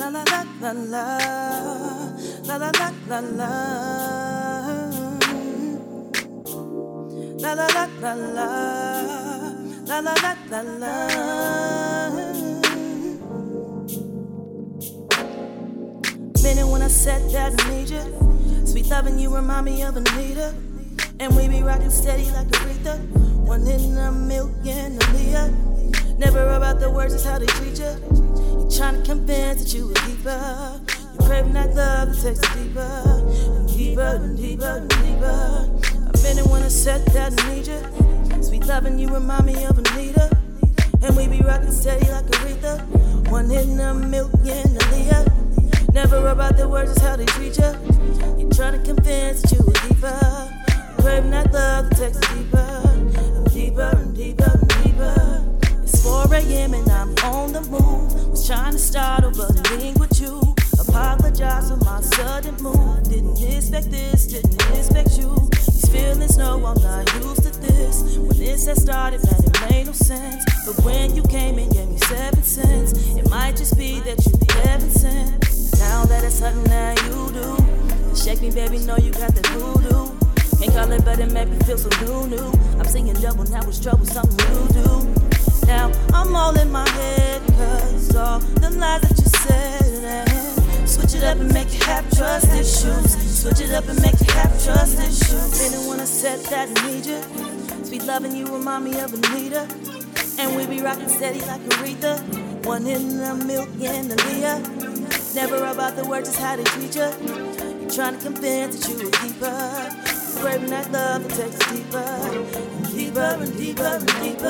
la la la la la la la la la la la la la la la la la. Minute when I said that I need you, sweet loving you remind me of Anita, and we be rocking steady like Aretha, 1 in a million Aaliyah. Never about the words, it's how they treat you. You tryna convince that you a deeper. You craving that love that takes you deeper and deeper and deeper and deeper. I've been in when I said that I need you. Sweet loving you remind me of Anita, and we be rocking steady like Aretha, 1 in a million Aaliyah. Never about the words, it's how they treat you. You tryna convince that you a deeper. You craving that love that takes you deeper and deeper and deeper and deeper. It's 4 a.m. and I'm on the move. Was trying to start over the link with you. Apologize for my sudden move. Didn't expect this, didn't expect you. These feelings, no, I'm not used to this. When this had started, man, it made no sense. But when you came and gave me 7 cents, it might just be that you heaven sent. Now that it's something that you do, shake me, baby, know you got that voodoo. Can't call it better, make me feel so new. I'm singing double, now it's trouble, something you do. Now I'm all in my head, cause all the lies that you said, and switch it up and make you have trust issues. Switch it up and make you have trust issues. Feeling when I said that I need you. Sweet loving you remind me of Anita, and we be rocking steady like Aretha, 1 in a million Aaliyah. Never about the words, just how they treat you. You tryna convince that you a deeper. You craving that love that takes you deeper and deeper and deeper and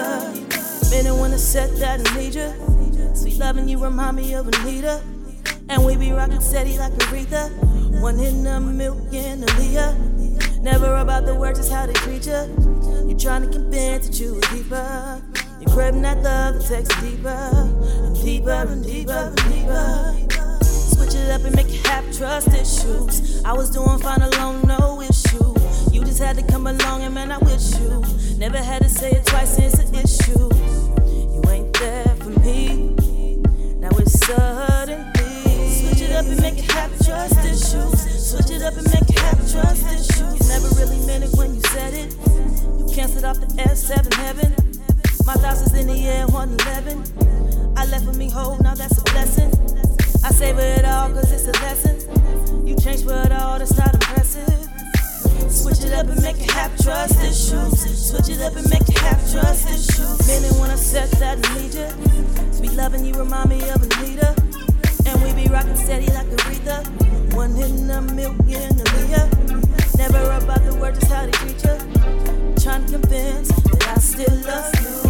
deeper. Minute when I said that I need you. Sweet loving you remind me of Anita, and we be rocking steady like Aretha, 1 in a million Aaliyah. Never about the words, just how they treat you. You tryna convince that you a deeper. You craving that love that takes you deeper and deeper and deeper and deeper. Switch it up and make you have trust issues. I was doing fine alone, no issue. You just had to come along and man, I wish you never had to say it twice, it's an issue. You ain't there for me, now it's suddenly. Switch it up and make you have trust issues. Switch it up and make you have trust issues. You never really meant it when you said it. You canceled off the S7 heaven. My thoughts is in the air, 111. I left with me whole, now that's a blessing. I savor it all cause it's a lesson. You change for it all, that's not impressive. Switch it up and make you have trust issues. Switch it up and make you have trust issues. Minute when I said that I need you. Sweet loving you remind me of Anita, and we be rocking steady like Aretha, 1 in a million Aaliyah. Never about the words, just how they treat you. Trying to convince that I still love you.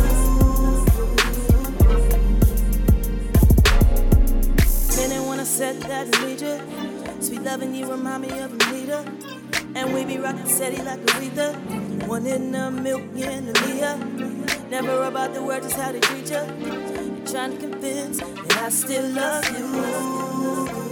When I said that I need you, sweet loving you remind me of Anita, and we be rocking steady like Aretha, 1 in a million Aaliyah. Never about the words, just how they treat you. You're trying to convince that I still love you.